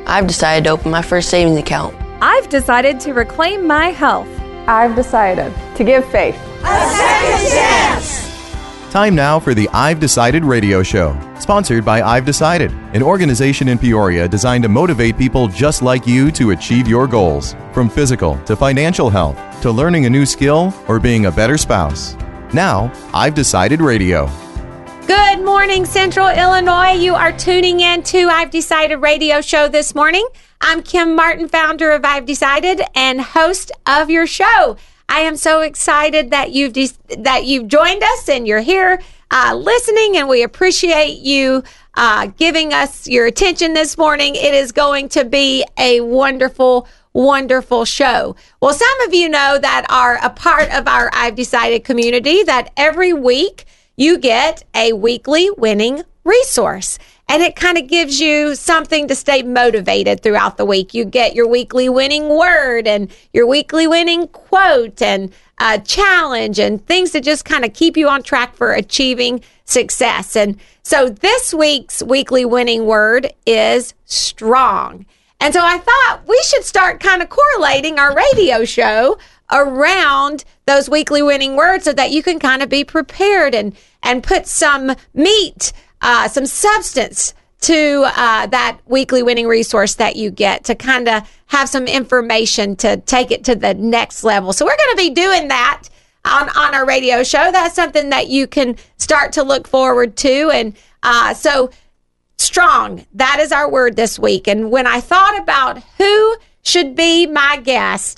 I've decided to open my first savings account. I've decided to reclaim my health. I've decided to give faith a second chance. Time now for the I've Decided radio show, sponsored by I've Decided, an organization in Peoria designed to motivate people just like you to achieve your goals, from physical to financial health, to learning a new skill or being a better spouse. Now, I've Decided radio. Good morning, Central Illinois. You are tuning in to I've Decided radio show this morning. I'm Kim Martin, founder of I've Decided and host of your show. I am so excited that you've joined us and you're here listening, and we appreciate you giving us your attention this morning. It is going to be a wonderful, wonderful show. Well, some of you know that are a part of our I've Decided community that every week you get a weekly winning resource. And it kind of gives you something to stay motivated throughout the week. You get your weekly winning word and your weekly winning quote and a challenge and things to just kind of keep you on track for achieving success. And so this week's weekly winning word is strong. And so I thought we should start kind of correlating our radio show around those weekly winning words so that you can kind of be prepared and put some meat, some substance to that weekly winning resource that you get to kind of have some information to take it to the next level. So we're going to be doing that on our radio show. That's something that you can start to look forward to. And so strong, that is our word this week. And when I thought about who should be my guest,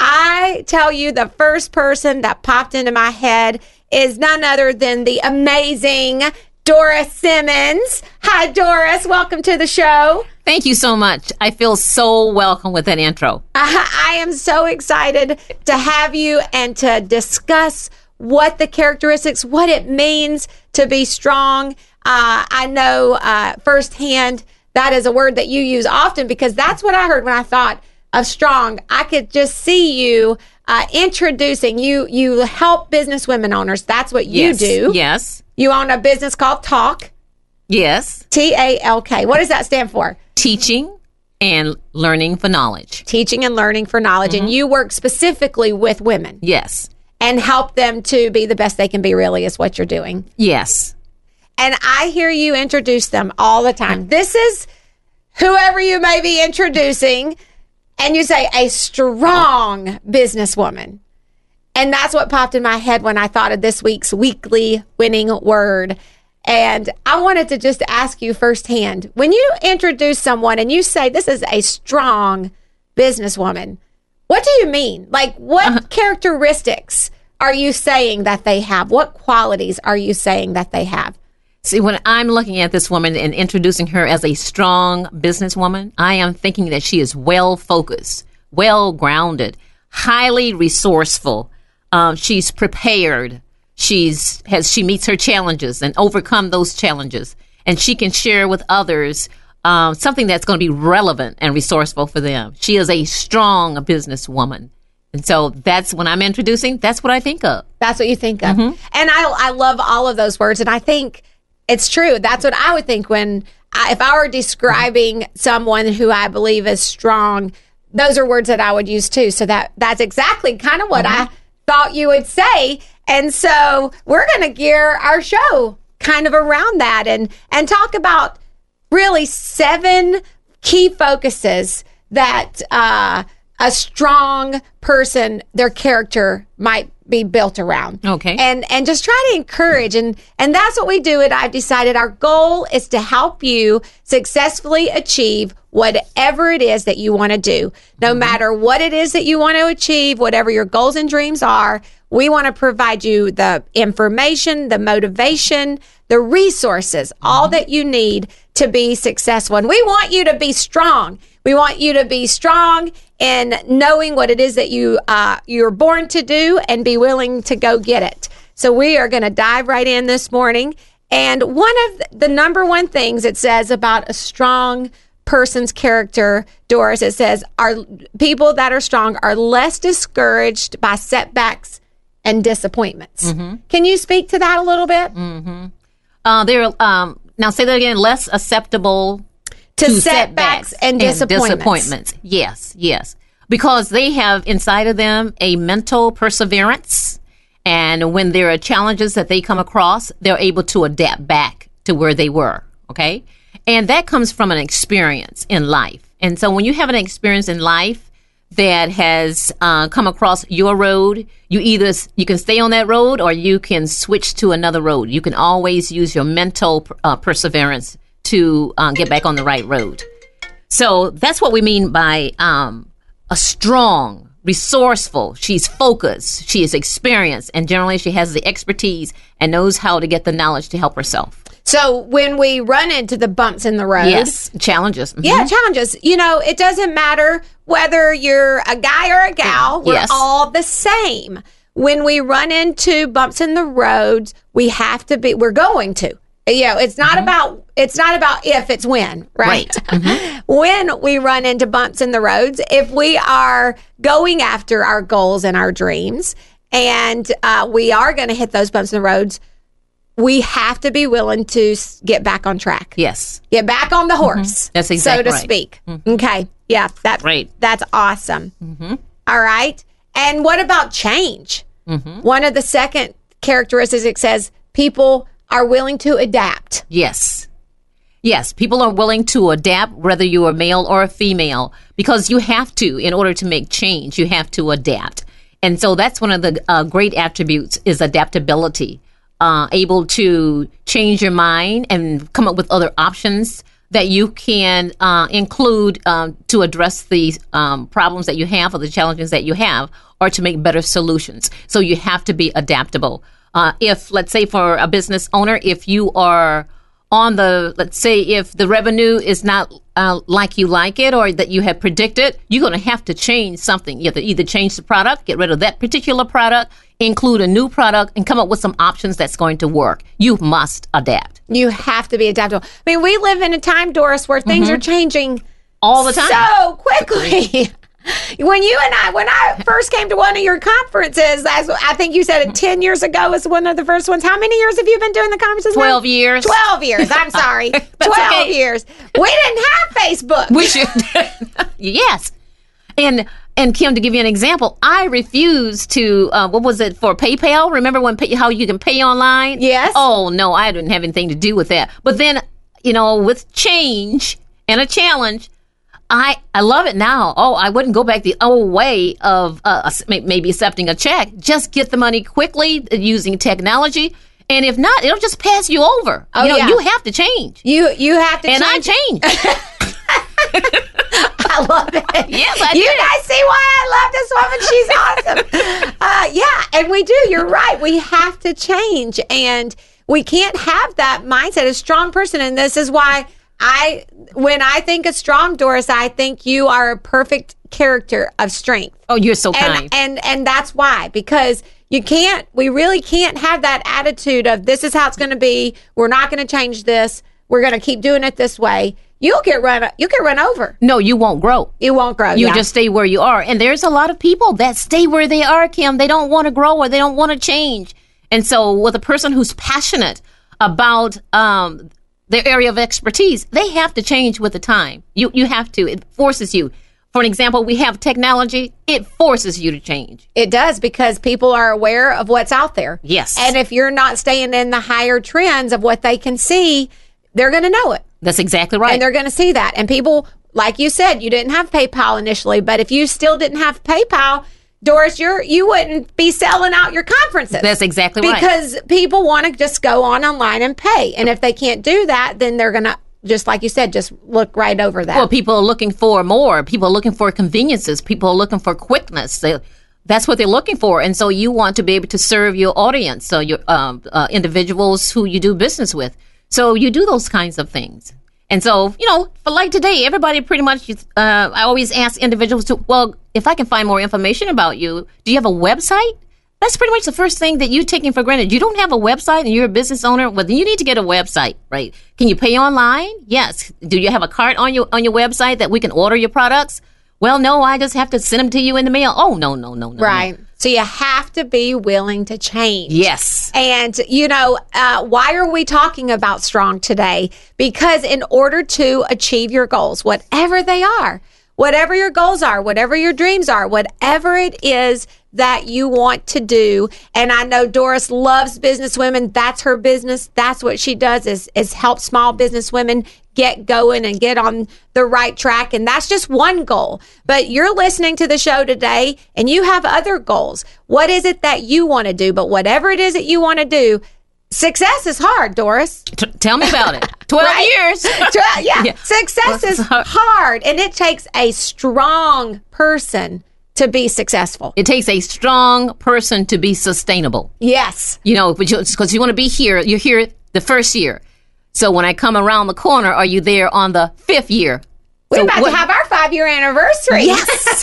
I tell you the first person that popped into my head is none other than the amazing Doris Simmons. Hi, Doris. Welcome to the show. Thank you so much. I feel so welcome with that intro. I am so excited to have you and to discuss what the characteristics, what it means to be strong. I know firsthand that is a word that you use often because that's what I heard when I thought of strong. I could just see you introducing. You help business women owners. That's what you do. Yes. You own a business called Talk. Yes. TALK. What does that stand for? Teaching and learning for knowledge. Teaching and learning for knowledge. Mm-hmm. And you work specifically with women. Yes. And help them to be the best they can be, really, is what you're doing. Yes. And I hear you introduce them all the time. This is whoever you may be introducing, and you say a strong businesswoman. And that's what popped in my head when I thought of this week's weekly winning word. And I wanted to just ask you firsthand, when you introduce someone and you say this is a strong businesswoman, what do you mean? Like, what characteristics are you saying that they have? What qualities are you saying that they have? See, when I'm looking at this woman and introducing her as a strong businesswoman, I am thinking that she is well-focused, well-grounded, highly resourceful. She's prepared. She meets her challenges and overcome those challenges. And she can share with others something that's going to be relevant and resourceful for them. She is a strong businesswoman. And so that's when I'm introducing, that's what I think of. That's what you think of. Mm-hmm. And I love all of those words. And I think it's true. That's what I would think if I were describing someone who I believe is strong, those are words that I would use too. So that's exactly kind of what I thought you would say. And so we're going to gear our show kind of around that and talk about really 7 key focuses that a strong person, their character might be built around. Okay. And just try to encourage. And that's what we do at I've Decided. Our goal is to help you successfully achieve whatever it is that you want to do. No matter what it is that you want to achieve, whatever your goals and dreams are, we want to provide you the information, the motivation, the resources, all that you need to be successful. And we want you to be strong. We want you to be strong in knowing what it is that you're born to do and be willing to go get it. So we are going to dive right in this morning. And one of the number one things it says about a strong person's character, Doris, it says, our people that are strong are less discouraged by setbacks and disappointments. Mm-hmm. Can you speak to that a little bit? Mm-hmm. They're now say that again. Less acceptable to setbacks and disappointments. Yes. Because they have inside of them a mental perseverance. And when there are challenges that they come across, they're able to adapt back to where they were. Okay. And that comes from an experience in life. And so when you have an experience in life that has come across your road, you can stay on that road or you can switch to another road. You can always use your mental perseverance to get back on the right road. So that's what we mean by a strong, resourceful. She's focused. She is experienced. And generally she has the expertise and knows how to get the knowledge to help herself. So when we run into the bumps in the road. Yes, challenges. Mm-hmm. Yeah, challenges. It doesn't matter whether you're a guy or a gal. We're all the same. When we run into bumps in the roads, we're going to. It's not about if, it's when, right? Mm-hmm. When we run into bumps in the roads, if we are going after our goals and our dreams, and we are going to hit those bumps in the roads, we have to be willing to get back on track. Yes. Get back on the horse. Mm-hmm. That's exactly so to right. speak. Mm-hmm. Okay. Yeah. That's awesome. Mm-hmm. All right. And what about change? Mm-hmm. One of the second characteristics, it says people are willing to adapt. Yes. People are willing to adapt, whether you're a male or a female, because you have to, in order to make change, you have to adapt. And so that's one of the great attributes is adaptability. Able to change your mind and come up with other options that you can include to address the problems that you have or the challenges that you have, or to make better solutions. So you have to be adaptable. If, let's say, for a business owner, if you are let's say if the revenue is not like you like it or that you have predicted, you're going to have to change something. You have to either change the product, get rid of that particular product, include a new product, and come up with some options that's going to work. You must adapt. You have to be adaptable. I mean, we live in a time, Doris, where things are changing all the time. So quickly. When I first came to one of your conferences, I think you said it 10 years ago was one of the first ones. How many years have you been doing the conferences? 12 years. 12 years. I'm sorry. 12 years. We didn't have Facebook. We should. Yes. And Kim, to give you an example, I refused to, what was it, for PayPal? Remember how you can pay online? Yes. Oh, no, I didn't have anything to do with that. But then, with change and a challenge, I love it now. Oh, I wouldn't go back the old way of maybe accepting a check. Just get the money quickly using technology. And if not, it'll just pass you over. Oh, you have to change. You have to change. And I changed. I love it. Yes, I You did. guys see why I love this woman? She's awesome. Yeah, and we do. You're right. We have to change. And we can't have that mindset. A strong person, and this is why when I think of strong, Doris, I think you are a perfect character of strength. Oh, you're so kind. And that's why, because we really can't have that attitude of this is how it's going to be. We're not going to change this. We're going to keep doing it this way. You'll get run over. No, you won't grow. You won't grow. You just stay where you are. And there's a lot of people that stay where they are, Kim. They don't want to grow or they don't want to change. And so with a person who's passionate about their area of expertise, they have to change with the time. You have to. It forces you. For an example, we have technology. It forces you to change. It does, because people are aware of what's out there. Yes. And if you're not staying in the higher trends of what they can see, they're going to know it. That's exactly right. And they're going to see that. And people, like you said, you didn't have PayPal initially, but if you still didn't have PayPal, Doris, you wouldn't be selling out your conferences. That's exactly right. Because people want to just go online and pay. And if they can't do that, then they're going to, just like you said, just look right over that. Well, people are looking for more. People are looking for conveniences. People are looking for quickness. That's what they're looking for. And so you want to be able to serve your audience, so your individuals who you do business with. So you do those kinds of things. And so, for like today, everybody pretty much, I always ask individuals if I can find more information about you, do you have a website? That's pretty much the first thing that you're taking for granted. You don't have a website and you're a business owner? Well, then you need to get a website, right? Can you pay online? Yes. Do you have a cart on your website that we can order your products? well, no, I just have to send them to you in the mail. Oh, no. Right. So you have to be willing to change. Yes. And, why are we talking about strong today? Because in order to achieve your goals, whatever they are, whatever your goals are, whatever your dreams are, whatever it is that you want to do. And I know Doris loves business women. That's her business. That's what she does is help small business women get going and get on the right track. And that's just one goal. But you're listening to the show today and you have other goals. What is it that you want to do? But whatever it is that you want to do, success is hard, Doris. Tell me about it. 12 years. Yeah. Success is hard. And it takes a strong person to be successful. It takes a strong person to be sustainable. Yes. Because you want to be here. You're here the first year. So when I come around the corner, are you there on the 5th year? We're about to have our 5-year anniversary. Yes.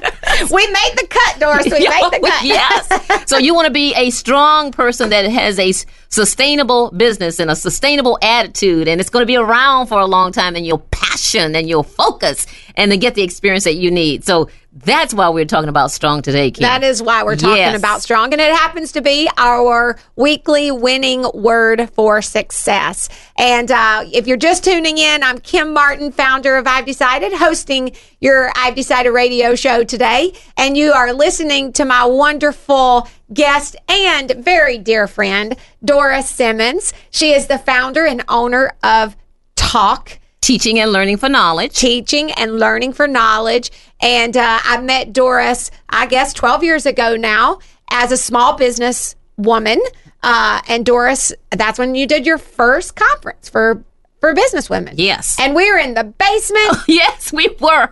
We made the cut, Doris. We made the cut. Yes. So you want to be a strong person that has a sustainable business and a sustainable attitude, and it's going to be around for a long time, and your passion and your focus, and to get the experience that you need. So that's why we're talking about strong today, Kim. That is why we're talking about strong. And it happens to be our weekly winning word for success. And if you're just tuning in, I'm Kim Martin, founder of I've Decided, hosting your I've Decided radio show today. And you are listening to my wonderful guest and very dear friend, Doris Simmons. She is the founder and owner of Talk. Teaching and Learning for Knowledge. Teaching and Learning for Knowledge. And I met Doris, I guess, 12 years ago now as a small business woman. And Doris, that's when you did your first conference for business women. Yes. And we were in the basement. Yes, we were.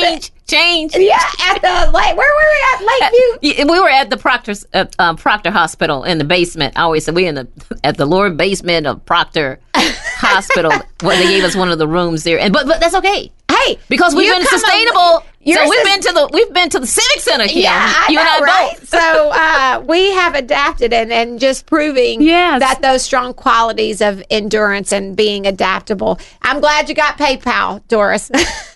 Change. Yeah, at the where were we at? Lakeview? We were at the Proctor Hospital in the basement. I always said we at the lower basement of Proctor Hospital. Well, they gave us one of the rooms there, but that's okay. Hey, because we've been sustainable. So we've been to the Civic Center here. Yeah, I know, right? Both. So we have adapted and just proving that those strong qualities of endurance and being adaptable. I'm glad you got PayPal, Doris.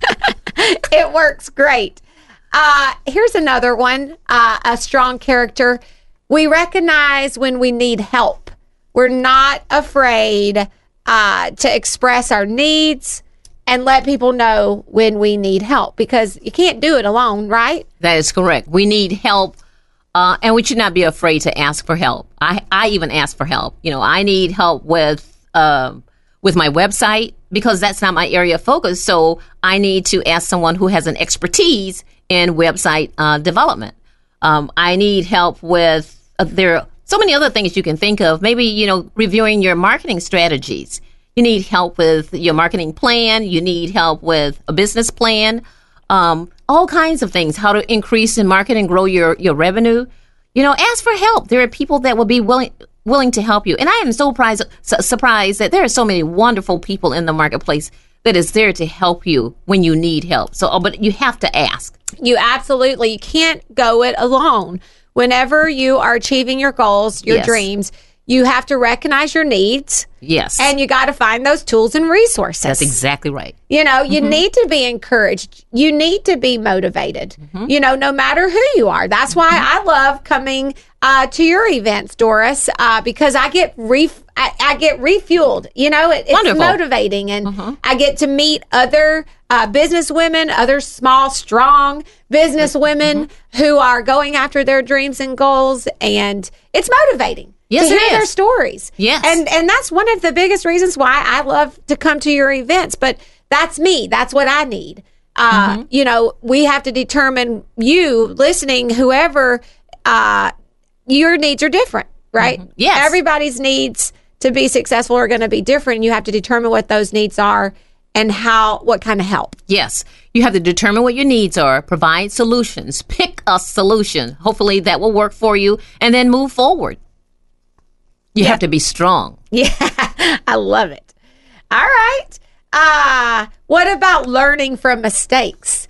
It works great. Here's another one, a strong character. We recognize when we need help. We're not afraid to express our needs and let people know when we need help, because you can't do it alone, right? That is correct. We need help, and we should not be afraid to ask for help. I even ask for help. I need help with my website, because that's not my area of focus. So I need to ask someone who has an expertise in website development. I need help with, there are so many other things you can think of. Maybe, reviewing your marketing strategies. You need help with your marketing plan. You need help with a business plan. All kinds of things, how to increase and market and grow your revenue. Ask for help. There are people that will be willing to help you. And I am so surprised that there are so many wonderful people in the marketplace that is there to help you when you need help. So, but you have to ask. You can't go it alone. Whenever you are achieving your goals, your dreams, you have to recognize your needs. Yes. And you got to find those tools and resources. That's exactly right. You need to be encouraged. You need to be motivated, no matter who you are. That's why I love coming to your events, Doris, because I get refueled. It's Wonderful. motivating. And I get to meet other business women, other small, strong business women who are going after their dreams and goals. And it's motivating. Yes, to hear their stories. Yes. And that's one of the biggest reasons why I love to come to your events. But that's me. That's what I need. We have to determine, you listening, whoever, your needs are different, right? Yes. Everybody's needs to be successful are going to be different. And you have to determine what those needs are and what kind of help. Yes. You have to determine what your needs are, provide solutions, pick a solution. Hopefully that will work for you, and then move forward. You have to be strong. Yeah, I love it. All right. What about learning from mistakes?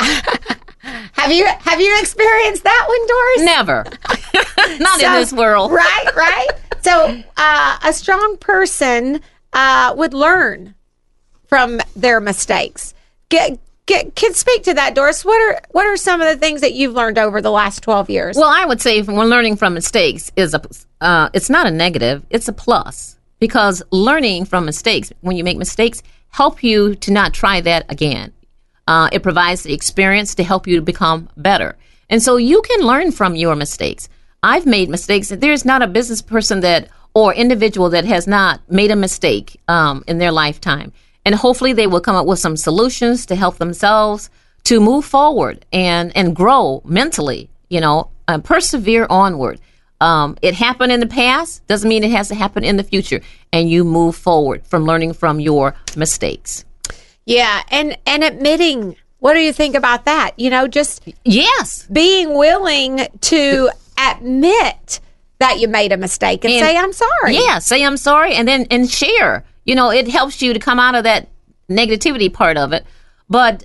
Have you experienced that one, Doris? Never. Not in this world. Right. So a strong person would learn from their mistakes. can speak to that, Doris. What are some of the things that you've learned over the last 12 years? Well, I would say when learning from mistakes is it's not a negative, it's a plus, because learning from mistakes, when you make mistakes, help you to not try that again. It provides the experience to help you to become better. And so you can learn from your mistakes. I've made mistakes. There's not a business person or individual that has not made a mistake in their lifetime. And hopefully they will come up with some solutions to help themselves to move forward and grow mentally, and persevere onward. It happened in the past, doesn't mean it has to happen in the future. And you move forward from learning from your mistakes. Yeah, and admitting. What do you think about that? Just yes, being willing to admit that you made a mistake and say, I'm sorry. Yeah, say I'm sorry and share. It helps you to come out of that negativity part of it. But,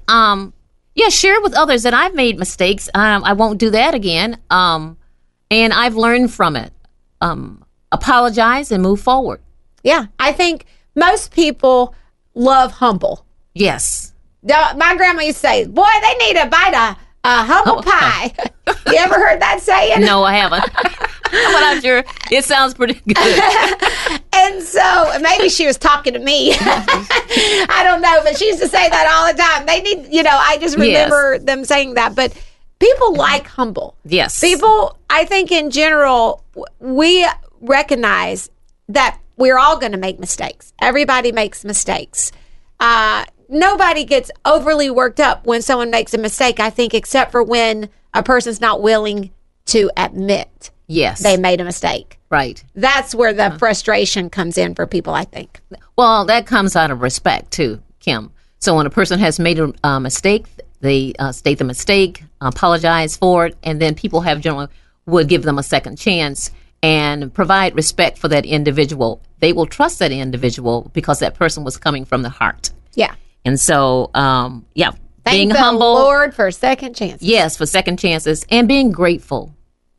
share with others that I've made mistakes. I won't do that again. And I've learned from it. Apologize and move forward. Yeah, I think most people love humble. Yes. My grandma used to say, boy, they need to bite a humble pie. You ever heard that saying? No, I haven't. But I'm sure it sounds pretty good. And so maybe she was talking to me. I don't know, but she used to say that all the time. They need, I just remember them saying that. But people like humble. Yes. People, I think in general, we recognize that we're all going to make mistakes. Everybody makes mistakes. Nobody gets overly worked up when someone makes a mistake, I think, except for when a person's not willing to admit they made a mistake. Right. That's where the frustration comes in for people, I think. Well, that comes out of respect, too, Kim. So when a person has made a mistake, they state the mistake, apologize for it, and then people generally would give them a second chance and provide respect for that individual. They will trust that individual because that person was coming from the heart. Yeah. And so, being Thank the humble. Lord for second chances. Yes, for second chances, and being grateful.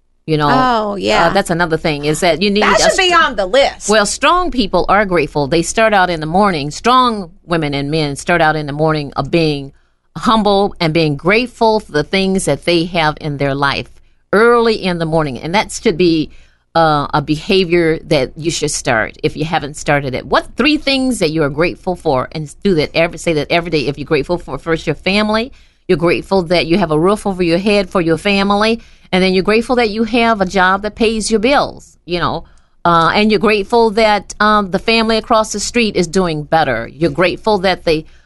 Oh, yeah. That's another thing, is that you need... That should be on the list. Well, strong people are grateful. They start out in the morning. Strong women and men start out in the morning of being humble and being grateful for the things that they have in their life early in the morning. And that should be a behavior that you should start if you haven't started it. What 3 things that you are grateful for? And say that every day. If you're grateful for first your family, you're grateful that you have a roof over your head for your family, and then you're grateful that you have a job that pays your bills, and you're grateful that the family across the street is doing better. You're grateful that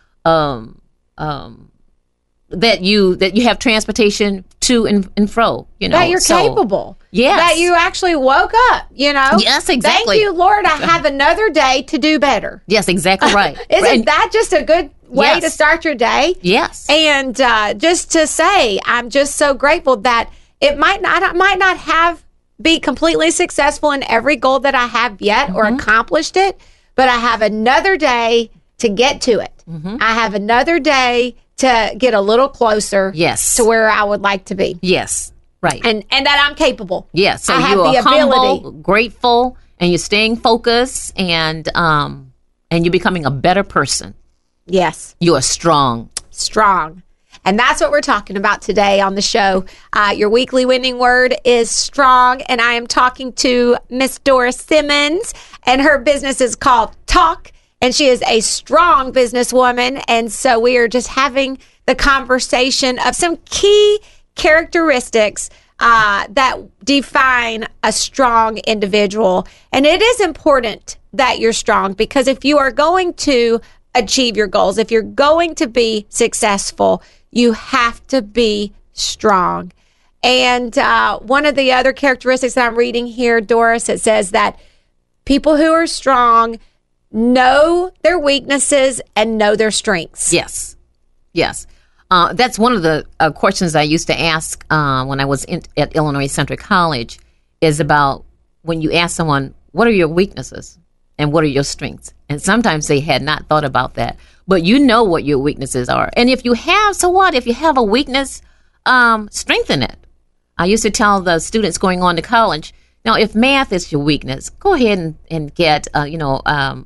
that you have transportation to and fro, that you're capable. Yes. That you actually woke up, Yes, exactly. Thank you, Lord, I have another day to do better. Yes, exactly right. Isn't that just a good way to start your day? Yes. And just to say, I'm just so grateful that I might not be completely successful in every goal that I have yet or accomplished it, but I have another day to get to it. I have another day to get a little closer to where I would like to be. Yes, right. And that I'm capable. Yes, so I have you are the ability. humble, grateful, and you're staying focused, and you're becoming a better person. Yes. You are strong. Strong. And that's what we're talking about today on the show. Your weekly winning word is strong, and I am talking to Miss Doris Simmons, and her business is called Talk. And she is a strong businesswoman. And so we are just having the conversation of some key characteristics that define a strong individual. And it is important that you're strong, because if you are going to achieve your goals, if you're going to be successful, you have to be strong. And one of the other characteristics that I'm reading here, Doris, it says that people who are strong know their weaknesses and know their strengths. Yes. That's one of the questions I used to ask when I was at Illinois Central College, is about when you ask someone, what are your weaknesses and what are your strengths? And sometimes they had not thought about that. But you know what your weaknesses are. And if you have, so what? If you have a weakness, strengthen it. I used to tell the students going on to college, now, if math is your weakness, go ahead and get,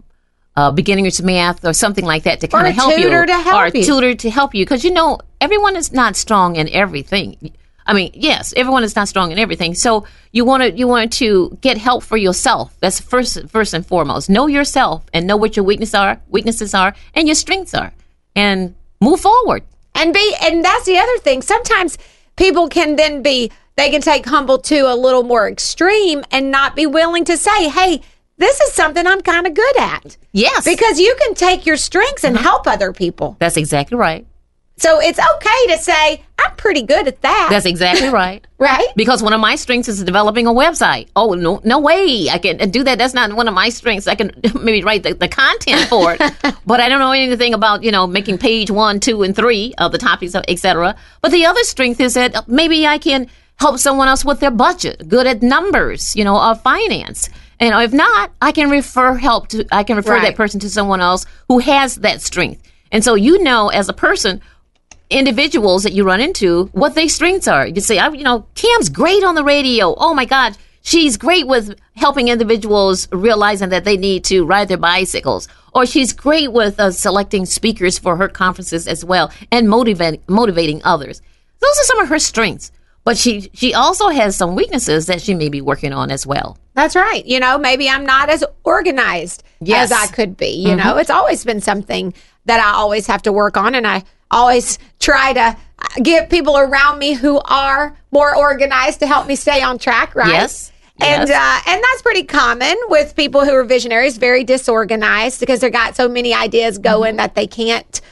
beginner's math or something like that to kind of help you. Or a tutor to help you. Because, everyone is not strong in everything. I mean, yes, everyone is not strong in everything. So you want to get help for yourself. That's first and foremost. Know yourself and know what your weaknesses are, and your strengths are, and move forward. And that's the other thing. Sometimes people can then they can take humble to a little more extreme and not be willing to say, hey, this is something I'm kind of good at. Yes. Because you can take your strengths and help other people. That's exactly right. So it's okay to say, I'm pretty good at that. That's exactly right. Right? Because one of my strengths is developing a website. Oh, no way. I can do that. That's not one of my strengths. I can maybe write the content for it. But I don't know anything about, making page 1, 2, and 3 of the topics, etc. But the other strength is that maybe I can help someone else with their budget, good at numbers, or finance. And if not, I can refer that person to someone else who has that strength. And so as a person, individuals that you run into, what their strengths are. You say, Cam's great on the radio. Oh my God, she's great with helping individuals realizing that they need to ride their bicycles. Or she's great with selecting speakers for her conferences as well and motivating others. Those are some of her strengths. But she also has some weaknesses that she may be working on as well. That's right. Maybe I'm not as organized as I could be. It's always been something that I always have to work on, and I always try to get people around me who are more organized to help me stay on track, right? Yes. And that's pretty common with people who are visionaries, very disorganized because they've got so many ideas going that they can't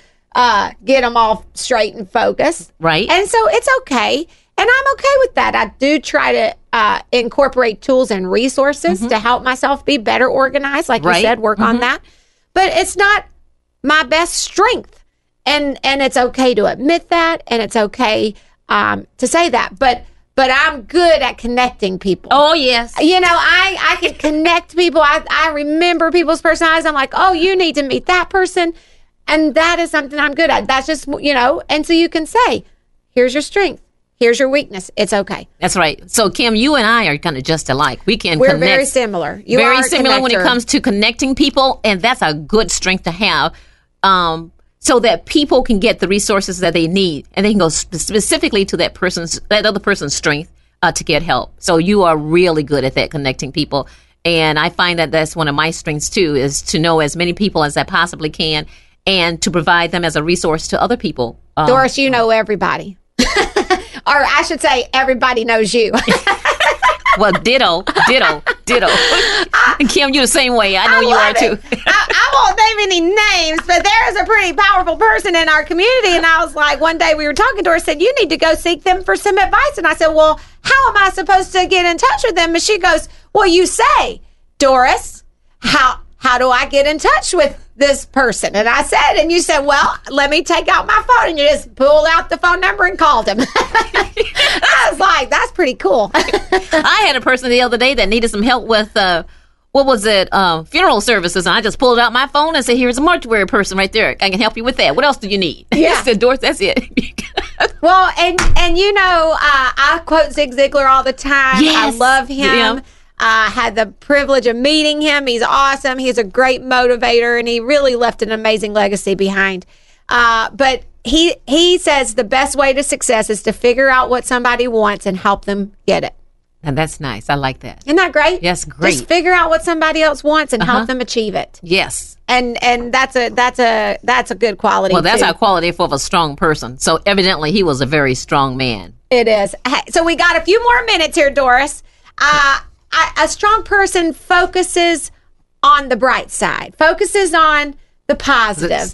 get them all straight and focused. Right. And so it's okay. And I'm okay with that. I do try to incorporate tools and resources to help myself be better organized, like you said, work on that. But it's not my best strength. And it's okay to admit that, and it's okay to say that. But I'm good at connecting people. Oh, yes. I can connect people. I remember people's personalities. I'm like, oh, you need to meet that person. And that is something I'm good at. That's just, and so you can say, here's your strength. Here's your weakness. It's okay. That's right. So, Kim, you and I are kind of just alike. We're connect. Very similar. Very similar when it comes to connecting people, and that's a good strength to have, so that people can get the resources that they need, and they can go specifically to that other person's strength to get help. So, you are really good at that, connecting people, and I find that that's one of my strengths too, is to know as many people as I possibly can, and to provide them as a resource to other people. Doris, you know everybody. Or I should say, everybody knows you. Well, ditto. Kim, you're the same way. I know you are too. I won't name any names, but there's a pretty powerful person in our community. And I was like, one day we were talking to her, said, you need to go seek them for some advice. And I said, well, how am I supposed to get in touch with them? And she goes, well, you say, Doris, how do I get in touch with this person? And I said, and you said, well, let me take out my phone. And you just pulled out the phone number and called him. I was like, that's pretty cool. I had a person the other day that needed some help with, funeral services. And I just pulled out my phone and said, here's a mortuary person right there. I can help you with that. What else do you need? Yeah. He said, Doris, that's it. Well, and I quote Zig Ziglar all the time. Yes. I love him. Yeah. I had the privilege of meeting him. He's awesome. He's a great motivator, and he really left an amazing legacy behind. But he says the best way to success is to figure out what somebody wants and help them get it. And that's nice. I like that. Isn't that great? Yes, great. Just figure out what somebody else wants and help them achieve it. Yes. And that's a good quality. Well, that's too. a quality for a strong person. So evidently he was a very strong man. It is. So we got a few more minutes here, Doris. A strong person focuses on the bright side, focuses on the positive.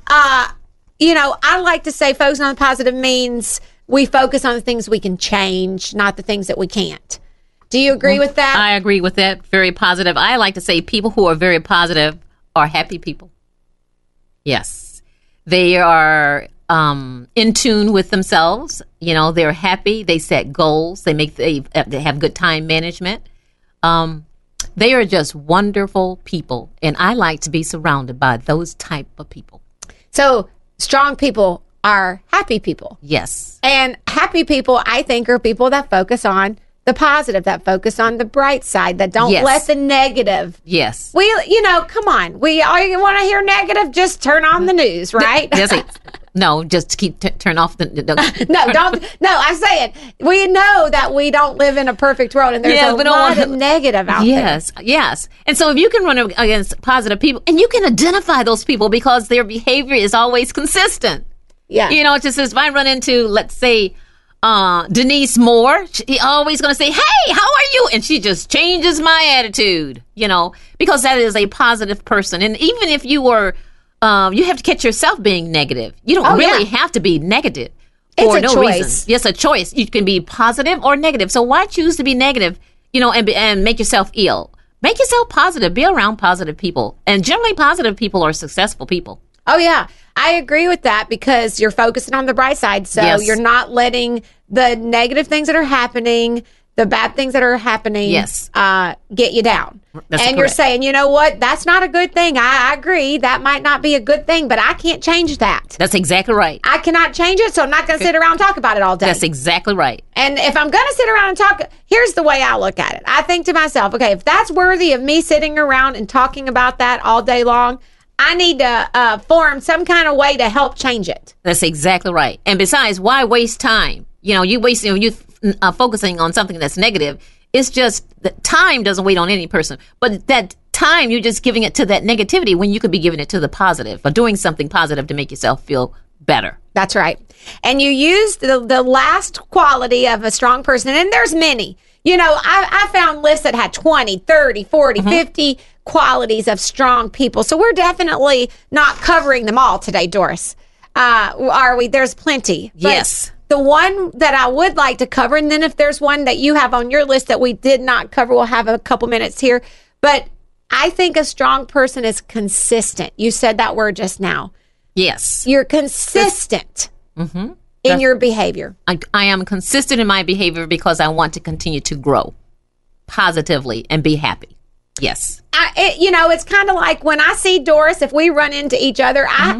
I like to say focus on the positive means we focus on the things we can change, not the things that we can't. Do you agree with that? I agree with that. Very positive. I like to say people who are very positive are happy people. Yes. They are in tune with themselves. They're happy. They set goals. They have good time management. They are just wonderful people, and I like to be surrounded by those type of people. So strong people are happy people. Yes. And happy people, I think, are people that focus on the positive, that focus on the bright side, that don't Yes. let the negative. Yes. Come on. You want to hear negative? Just turn on the news, right? No, just keep turn off the. No, don't. No, I'm saying we know that we don't live in a perfect world, and there's a lot of negative out there. Yes. And so if you can run against positive people, and you can identify those people because their behavior is always consistent. Yeah. It just says if I run into, let's say, Denise Moore, she's always going to say, "Hey, how are you?" And she just changes my attitude, because that is a positive person. And even if you were, you have to catch yourself being negative. You don't have to be negative for no reason. It's a choice. You can be positive or negative. So why choose to be negative, and make yourself ill? Make yourself positive. Be around positive people. And generally positive people are successful people. Oh, yeah. I agree with that because you're focusing on the bright side. So you're not letting the negative things that are happening, the bad things that are happening, get you down. And you're saying, you know what? That's not a good thing. I agree. That might not be a good thing, but I can't change that. That's exactly right. I cannot change it, so I'm not going to sit around and talk about it all day. That's exactly right. And if I'm going to sit around and talk, here's the way I look at it. I think to myself, okay, if that's worthy of me sitting around and talking about that all day long, I need to form some kind of way to help change it. That's exactly right. And besides, why waste time? You focusing on something that's negative. It's just that time doesn't wait on any person. But that time, you're just giving it to that negativity when you could be giving it to the positive or doing something positive to make yourself feel better. That's right. And you used the last quality of a strong person. And there's many. I found lists that had 20, 30, 40, 50 qualities of strong people. So we're definitely not covering them all today, Doris. Are we? There's plenty. Yes. The one that I would like to cover, and then if there's one that you have on your list that we did not cover, we'll have a couple minutes here. But I think a strong person is consistent. You said that word just now. Yes. You're consistent in your behavior. I am consistent in my behavior because I want to continue to grow positively and be happy. Yes. It's kind of like when I see Doris, if we run into each other,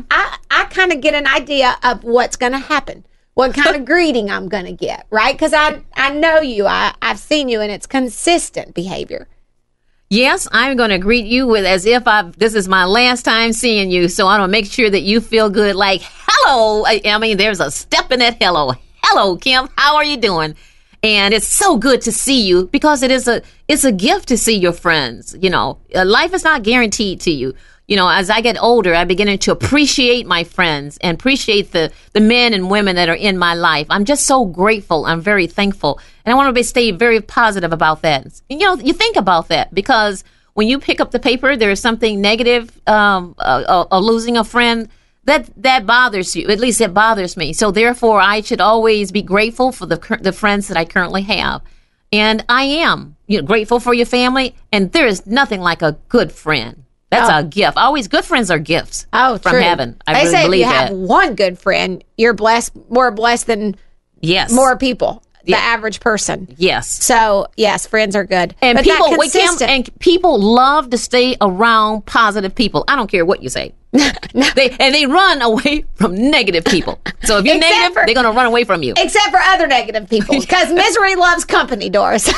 I kind of get an idea of what's going to happen. What kind of greeting I'm going to get, right? Because I know you. I've seen you, and it's consistent behavior. Yes, I'm going to greet you with as if this is my last time seeing you, so I want to make sure that you feel good. Like, hello. I mean, there's a step in that hello. Hello, Kim. How are you doing? And it's so good to see you because it's a gift to see your friends. Life is not guaranteed to you. As I get older, I'm beginning to appreciate my friends and appreciate the men and women that are in my life. I'm just so grateful. I'm very thankful. And I want to stay very positive about that. You think about that because when you pick up the paper, there's something negative, losing a friend, that bothers you. At least it bothers me. So therefore, I should always be grateful for the friends that I currently have. And I am grateful for your family. And there is nothing like a good friend. That's a gift. Always good friends are gifts from heaven. I really believe that. They say if you have one good friend, you're more blessed than more people, the average person. Yes. So, yes, friends are good. And but people love to stay around positive people. I don't care what you say. They run away from negative people. So if you're negative, they're going to run away from you. Except for other negative people. Because misery loves company, Doris.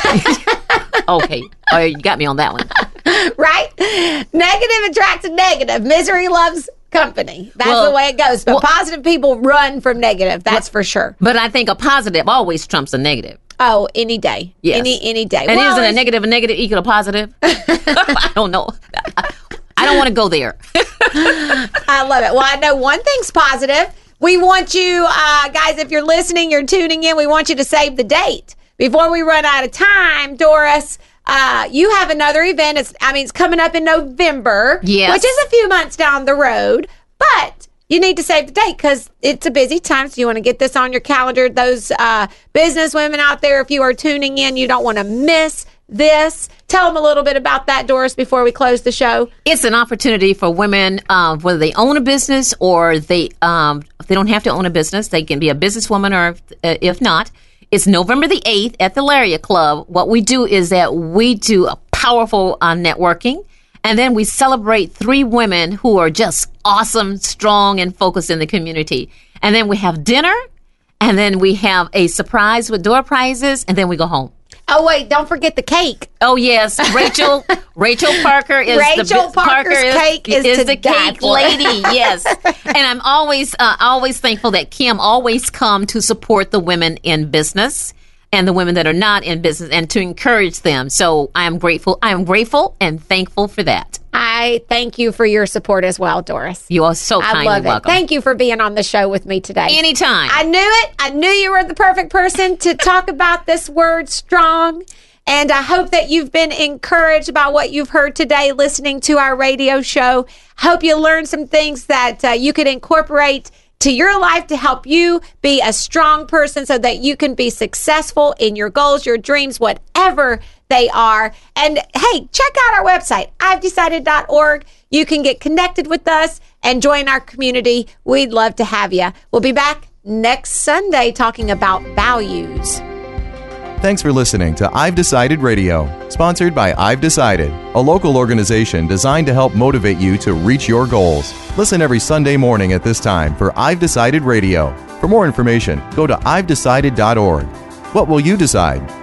Okay. Oh, you got me on that one. Right? Negative attracts a negative. Misery loves company. That's the way it goes. But positive people run from negative. That's for sure. But I think a positive always trumps a negative. Oh, any day. Yes. Any day. And isn't a negative equal to positive? I don't know. I don't want to go there. I love it. Well, I know one thing's positive. We want you, guys, if you're listening, you're tuning in, we want you to save the date. Before we run out of time, Doris, you have another event. It's coming up in November, which is a few months down the road, but you need to save the date because it's a busy time. So you want to get this on your calendar. Those business women out there, if you are tuning in, you don't want to miss this. Tell them a little bit about that, Doris, before we close the show. It's an opportunity for women, whether they own a business or if they don't have to own a business. They can be a businesswoman or if not. It's November the 8th at the Lariat Club. What we do is that we do a powerful networking, and then we celebrate 3 women who are just awesome, strong, and focused in the community. And then we have dinner, and then we have a surprise with door prizes, and then we go home. Oh, wait, don't forget the cake. Oh, yes. Rachel Parker is Rachel Parker's cake is the cake lady. Yes. And I'm always thankful that Kim always come to support the women in business and the women that are not in business and to encourage them. So I am grateful. I am grateful and thankful for that. I thank you for your support as well, Doris. You are so I kindly love it. welcome. Thank you for being on the show with me today. Anytime. I knew it. I knew you were the perfect person to talk about this word strong. And I hope that you've been encouraged by what you've heard today listening to our radio show. Hope you learned some things that you could incorporate to your life to help you be a strong person so that you can be successful in your goals, your dreams, whatever they are. And hey, check out our website, I'veDecided.org. You can get connected with us and join our community. We'd love to have you. We'll be back next Sunday talking about values. Thanks for listening to I've Decided Radio, sponsored by I've Decided, a local organization designed to help motivate you to reach your goals. Listen every Sunday morning at this time for I've Decided Radio. For more information, go to I'veDecided.org. What will you decide?